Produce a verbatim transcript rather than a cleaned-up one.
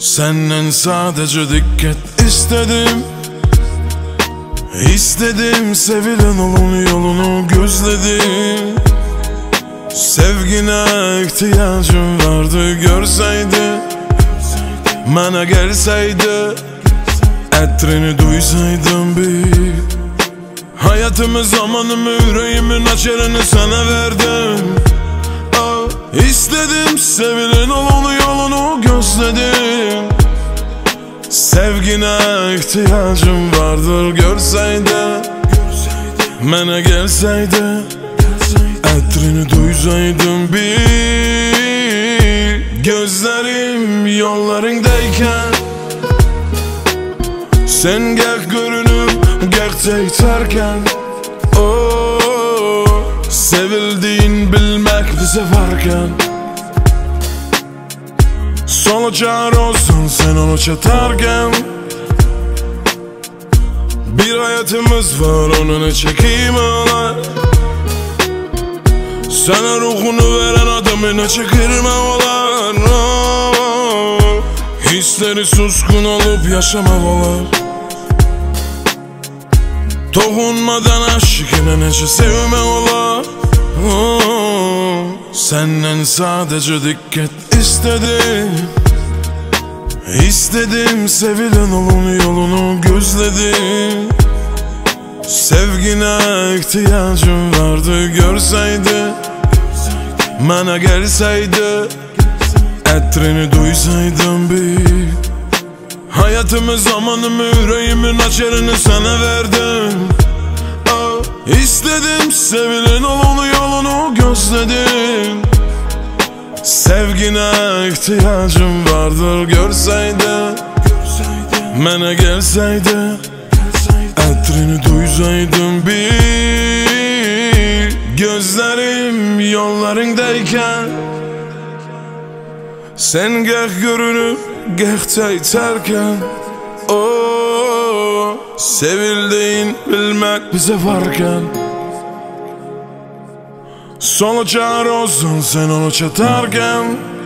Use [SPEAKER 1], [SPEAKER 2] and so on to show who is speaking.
[SPEAKER 1] Senden sadece dikkat istedim. İstedim sevilen olun yolunu gözledim. Sevgine ihtiyacım vardı görseydi, bana gelseydi, etrini duysaydım bir. Hayatımı, zamanımı, yüreğimin açarını sana verdim. Oh, istedim sevilen olun yolunu gözledim. Sevgine ihtiyacım vardır görseydi, bana gelseydi, etrini duysaydım bir. Gözlerim yollarındayken sen gel görünüp gel terken, oh, sevildiğin bilmek bize varken, sola çağır olsun sen onu çatarken. Bir hayatımız var, onunu çekeyim ağlar. Sana ruhunu veren adamına çekirme olar. Oh, hisleri suskun olup yaşamak olar. Dokunmadan aşkına nece sevme olar. Oh, senden sadece dikkat istedim. İstedim sevilen olun yolunu gözledim. Sevgine ihtiyacım vardı görseydi, bana gelseydi, etrini duysaydım bir. Hayatımı, zamanımı, yüreğimin açarını sana verdim. Oh, istedim sevilen olun yolunu gözledim. Sevgine ihtiyacım vardır görseydi, bana gelseydi, etrini duysaydım bir. Gözlerim yollarındayken sen gel görünüp gel terken, oh, sevildiğin bilmek bize varken, sola çağır olsun sen onu çatarken.